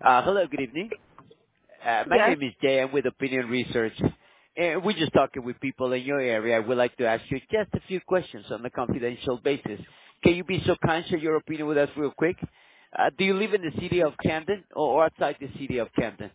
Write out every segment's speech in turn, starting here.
Hello, good evening. My Yes. name is Jay. I'm with Opinion Research. And we're just talking with people in your area. I would like to ask you just a few questions on a confidential basis. Can you be so kind, share your opinion with us real quick? Do you live in the city of Camden or outside the city of Camden?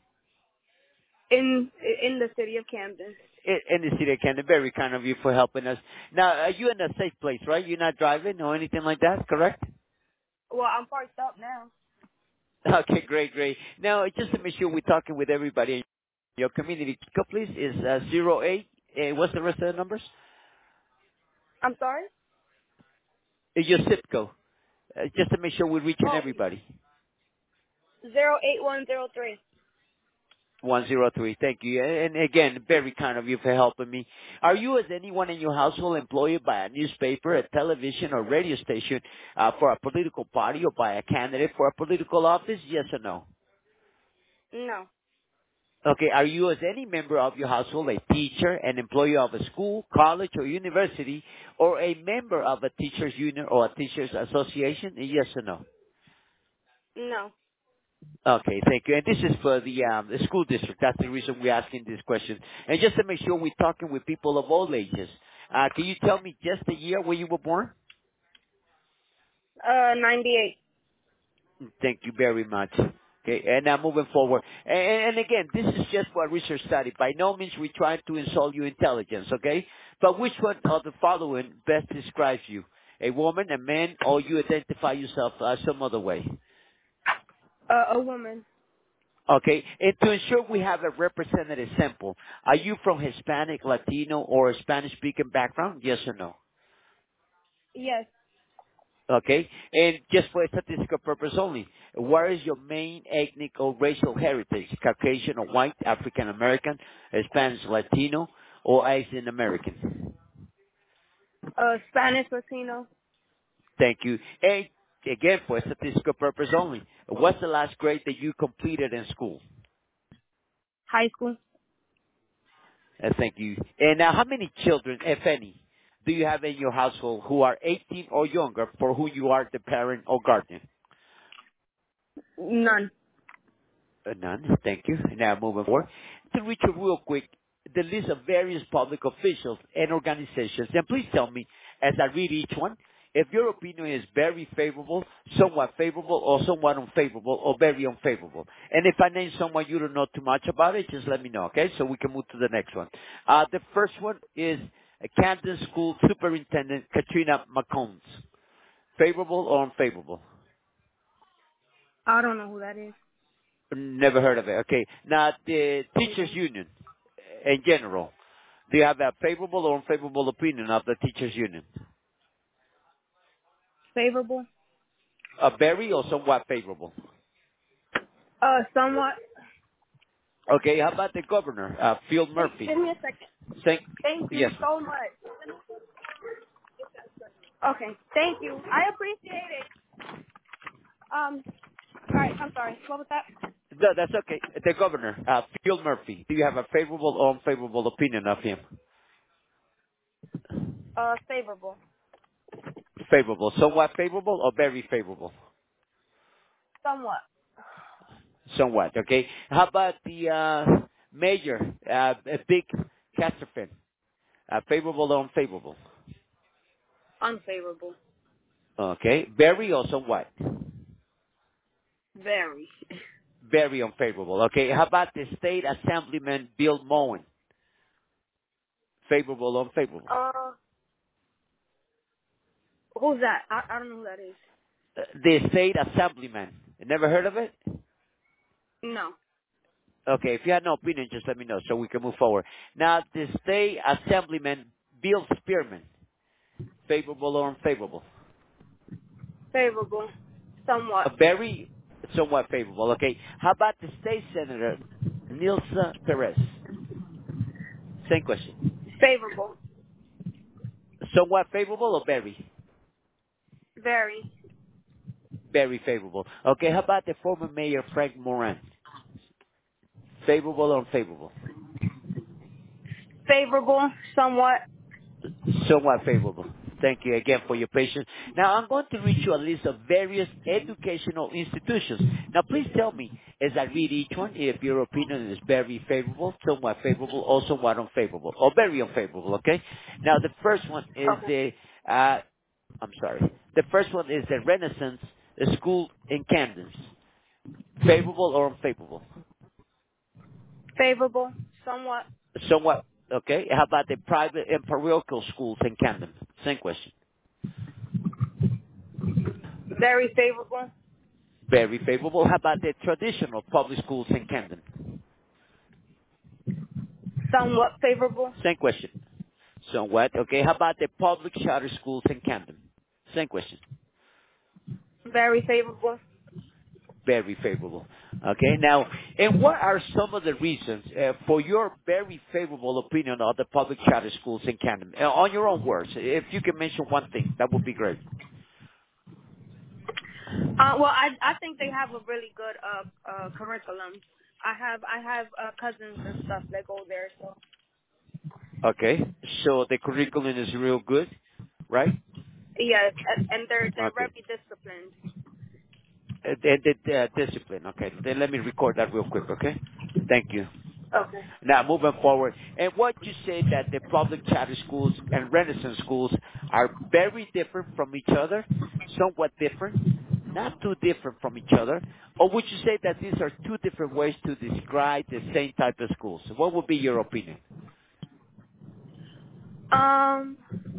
In the city of Camden. In the city of Camden. Very kind of you for helping us. Now, are you in a safe place, right? You're not driving or anything like that, correct? Well, I'm parked up now. Okay, great. Now, just to make sure we're talking with everybody in your community, please, is 08. What's the rest of the numbers? I'm sorry? Your zip code. Just to make sure we're reaching Oh, everybody. 08103. 103. Thank you. And again, very kind of you for helping me. Are you, as anyone in your household, employed by a newspaper, a television, or radio station for a political party or by a candidate for a political office? Yes or no? No. Okay, are you, as any member of your household, a teacher, an employee of a school, college, or university, or a member of a teachers union or a teachers association? Yes or no? No. Okay, thank you. And this is for the school district. That's the reason we're asking this question. And just to make sure we're talking with people of all ages, can you tell me just the year when you were born? 98. Thank you very much. Okay, and now moving forward. And again, this is just for a research study. By no means we try to insult your intelligence, okay? But which one of the following best describes you? A woman, a man, or you identify yourself some other way? A woman. Okay, and to ensure we have a representative sample, are you from Hispanic, Latino, or Spanish-speaking background? Yes or no? Yes. Okay, and just for statistical purpose only, what is your main ethnic or racial heritage? Caucasian or white, African American, Spanish, Latino, or Asian American? Spanish Latino. Thank you. And again, for statistical purpose only, what's the last grade that you completed in school? High school. Thank you. And now, how many children, if any, do you have in your household who are 18 or younger for who you are the parent or guardian? None. None. Thank you. Now, moving forward. To reach you real quick, the list of various public officials and organizations. And please tell me, as I read each one, if your opinion is very favorable, somewhat favorable, or somewhat unfavorable, or very unfavorable. And if I name someone you don't know too much about it, just let me know, okay? So we can move to the next one. The first one is Camden School Superintendent Katrina McCombs. Favorable or unfavorable? I don't know who that is. Never heard of it. Okay. Now, the teachers Okay. union in general, do you have a favorable or unfavorable opinion of the teachers union? Favorable. A very or somewhat favorable? Somewhat. Okay. How about the governor, Phil Give Murphy? me a second. Thank, Thank you yes, ma'am. so much. Okay. Thank you. I appreciate it. Alright, I'm sorry. What was that? No, that's okay. The governor, Phil Murphy. Do you have a favorable or unfavorable opinion of him? Favorable. Favorable. Somewhat favorable or very favorable? Somewhat. Somewhat. Okay. How about the mayor, Big Casterfin? Favorable or unfavorable? Unfavorable. Okay. Very or somewhat? Very. Very unfavorable. Okay. How about the state assemblyman Bill Moen? Favorable or unfavorable? Uh, who's that? I don't know who that is. The state assemblyman. Never heard of it? No. Okay. If you have no opinion, just let me know so we can move forward. Now, the state assemblyman Bill Spearman. Favorable or unfavorable? Favorable. Somewhat. Very somewhat favorable. Okay. How about the state senator Nilsa Perez? Same question. Favorable. Somewhat favorable or very? Very. Very favorable. Okay, how about the former mayor Frank Moran? Favorable or unfavorable? Favorable. Somewhat. Somewhat favorable. Thank you again for your patience. Now I'm going to read you a list of various educational institutions. Now please tell me, as I read each one, if your opinion is very favorable, somewhat favorable, or somewhat unfavorable, or very unfavorable, okay? Now, the first one is Okay. I'm sorry. The first one is the Renaissance School in Camden. Favorable or unfavorable? Favorable. Somewhat. Somewhat, okay? How about the private and parochial schools in Camden? Same question. Very favorable. Very favorable. How about the traditional public schools in Camden? Somewhat favorable. Same question. Somewhat, okay? How about the public charter schools in Camden? Same question. Very favorable. Very favorable. Okay, now, and what are some of the reasons for your very favorable opinion of the public charter schools in Camden? On your own words, if you can mention one thing, that would be great. Well, I think they have a really good curriculum. I have cousins and stuff that go there, so Okay, so the curriculum is real good, right? yes, and they're Okay. very disciplined. The discipline. Okay, then let me record that real quick. Okay, thank you. Okay. Now, moving forward, and what you say that the public charter schools and Renaissance schools are very different from each other, somewhat different, not too different from each other, or would you say that these are two different ways to describe the same type of schools? What would be your opinion? Um,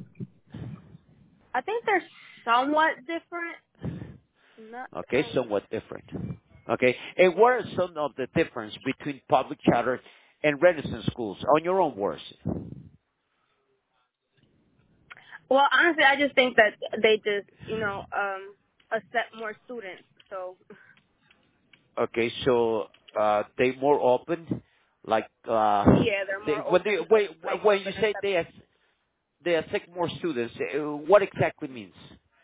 I think they're somewhat different. Not. Okay, somewhat different. Okay, and what are some of the difference between public charter and Renaissance schools, on your own words? Well, honestly, I just think that they just accept more students. So Okay, so they more open, like yeah, they're more open. when you Like say they accept more students, what exactly means?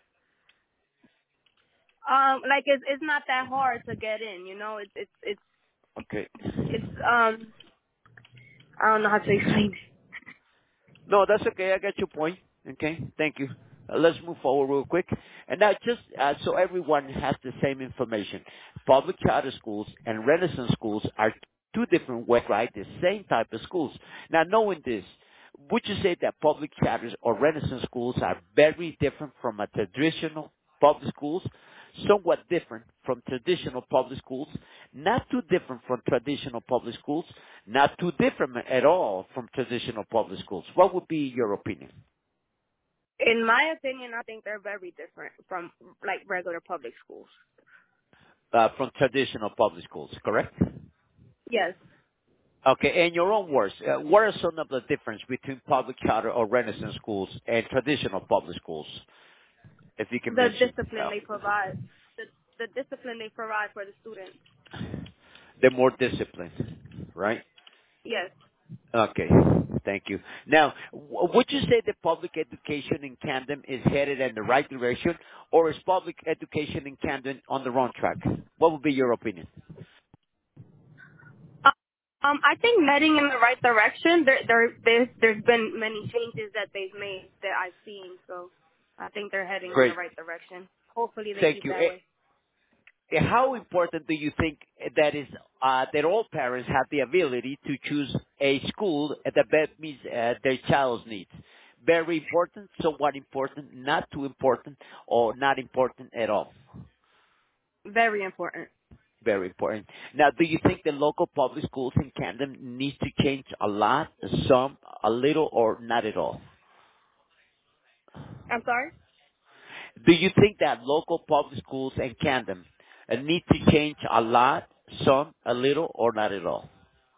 like it's not that hard to get in. Okay. It's I don't know how to explain it. No, that's okay. I got your point. Okay, thank you. Let's move forward real quick. And now just so everyone has the same information, public charter schools and Renaissance schools are two different ways, right? The same type of schools. Now knowing this, would you say that public charters or Renaissance schools are very different from a traditional public schools? Somewhat different from traditional public schools, not too different from traditional public schools, not too different at all from traditional public schools. What would be your opinion? In my opinion, I think they're very different from like regular public schools. From traditional public schools, correct? Yes, Okay, in your own words, what are some of the difference between public charter or Renaissance schools and traditional public schools, if you can the mention? discipline they provide, the discipline they provide for the students. They're more disciplined, right? Yes, Okay. Thank you. Now, would you say that public education in Camden is headed in the right direction, or is public education in Camden on the wrong track? What would be your opinion? I think heading in the right direction. There's been many changes that they've made that I've seen, so I think they're heading in the Great. right direction. Hopefully, they Thank keep you. that way. How important do you think that is that all parents have the ability to choose a school that best meets their child's needs? Very important, somewhat important, not too important, or not important at all? Very important. Very important. Now, do you think the local public schools in Camden needs to change a lot, some, a little, or not at all? I'm sorry. Do you think that local public schools in Camden need to change a lot, some, a little, or not at all?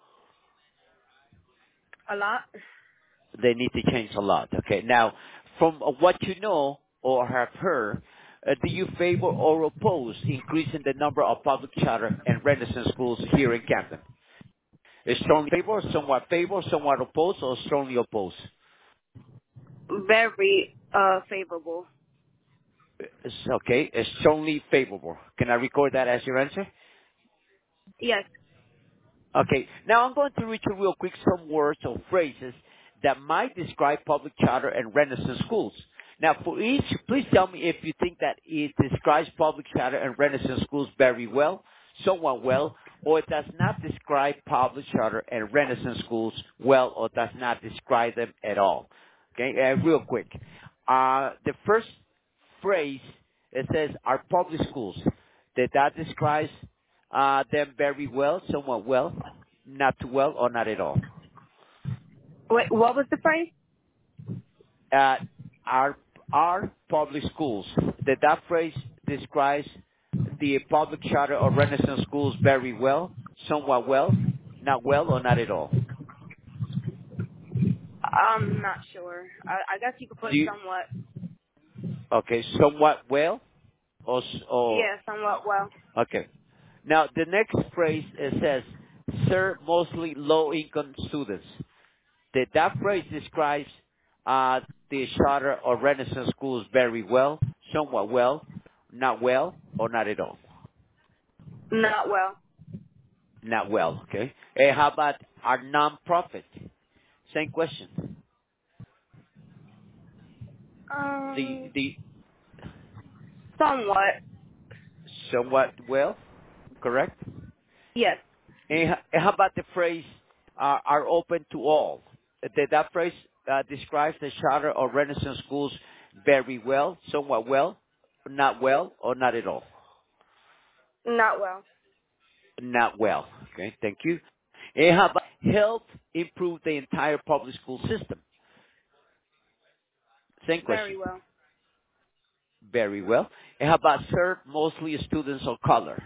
A lot. They need to change a lot. Okay. Now, from what you know or have heard, do you favor or oppose increasing the number of public charter and Renaissance schools here in Camden? Strongly favor, somewhat oppose, or strongly oppose? Very favorable. Okay, strongly favorable. Can I record that as your answer? Yes. Okay, now I'm going to read you real quick some words or phrases that might describe public charter and Renaissance schools. Now, for each, please tell me if you think that it describes public charter and Renaissance schools very well, somewhat well, or it does not describe public charter and Renaissance schools well, or does not describe them at all. Okay, real quick. The first phrase, it says our public schools. Did that describe them very well, somewhat well, not too well, or not at all? Wait, what was the phrase? Uh, our public schools. Did that phrase describes the public charter or Renaissance schools very well, somewhat well, not well, or not at all? I'm not sure. I guess you could put Do you, somewhat. okay, somewhat well, or Yeah, somewhat well. okay. Now the next phrase it says serve mostly low-income students. That phrase describes the charter or Renaissance schools very well, somewhat well, or not at all? Not well. Not well, okay. And how about our non-profit? Same question. Um, The somewhat. somewhat well, correct? Yes. And how about the phrase are open to all? That phrase describes the charter or Renaissance schools very well, somewhat well, or not at all? Not well. Not well. Okay, thank you. And how about help improve the entire public school system? Same question. Very well. Very well. And how about serve mostly students of color?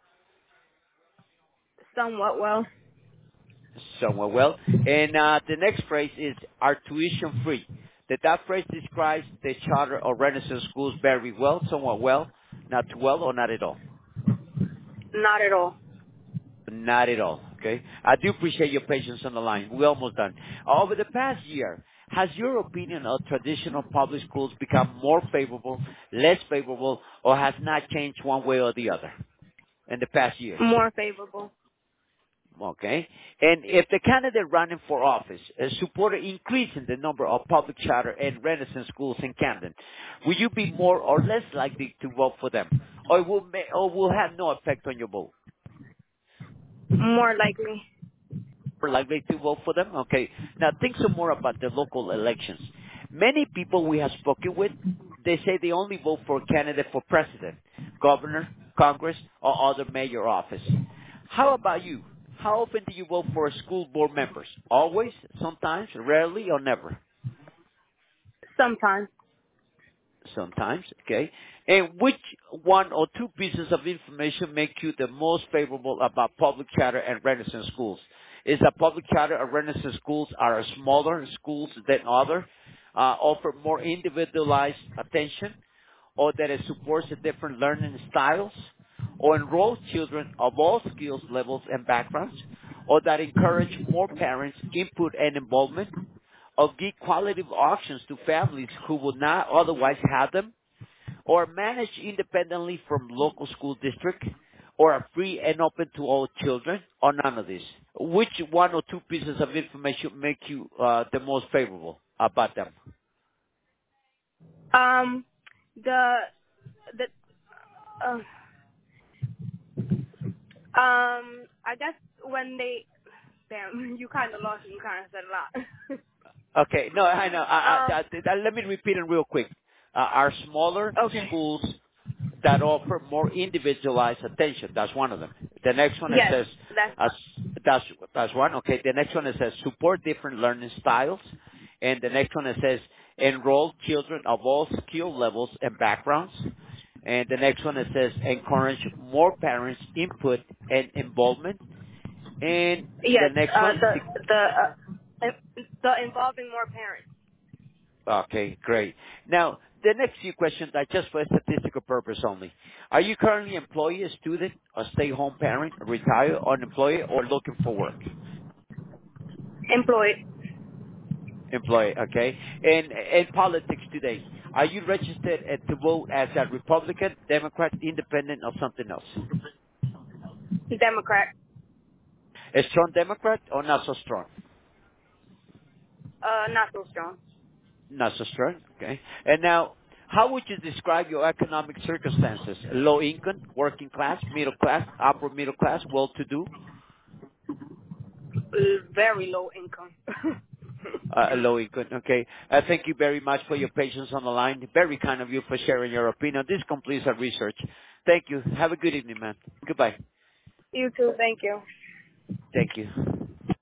Somewhat well. Somewhat well. And the next phrase is are tuition free. That phrase describes the charter or Renaissance schools very well, somewhat well, not too well, or not at all? Not at all. Not at all. Okay. I do appreciate your patience on the line. We're almost done. Over the past year, has your opinion of traditional public schools become more favorable, less favorable, or has not changed one way or the other in the past years? More favorable. Okay. And if the candidate running for office supported increasing the number of public charter and Renaissance schools in Camden, will you be more or less likely to vote for them, or will have no effect on your vote? More likely. More likely to vote for them? Okay. Now think some more about the local elections. Many people we have spoken with, they say they only vote for a candidate for president, governor, Congress, or other major office. How about you? How often do you vote for school board members? Always? Sometimes? Rarely? Or never? Sometimes. Sometimes, okay. And which one or two pieces of information make you the most favorable about public charter and Renaissance schools? Is that public charter and Renaissance schools are smaller schools than other, offer more individualized attention, or that it supports the different learning styles, or enrolls children of all skills levels and backgrounds, or that encourage more parents' input and involvement, of give quality options to families who would not otherwise have them, or manage independently from local school district, or are free and open to all children, or none of this? Which one or two pieces of information make you the most favorable about them? Um, the the I guess when they damn, you kind of lost me. You kind of said a lot. Okay, no, I know. Let me repeat it real quick. Are smaller Okay. schools that offer more individualized attention. That's one of them. The next one it Yes, says, that's uh, that's one. Okay. The next one it says support different learning styles. And the next one it says enroll children of all skill levels and backgrounds. And the next one it says encourage more parents' input and involvement. And the yes. next one, The involving more parents. okay, great. Now, the next few questions are just for statistical purpose only. Are you currently employee, a student, a stay-home parent, a retired, unemployed, or looking for work? Employed. Employee, okay. And politics today, are you registered to vote as a Republican, Democrat, Independent, or something else? Democrat. A strong Democrat or not so strong? Not so strong. Not so strong, okay. And now, How would you describe your economic circumstances? Low income, working class, middle class, upper middle class, well-to-do? Very low income. Low income. Okay. Thank you very much for your patience on the line. Very kind of you for sharing your opinion. This completes our research. Thank you. Have a good evening, man. Goodbye. You too. Thank you. Thank you.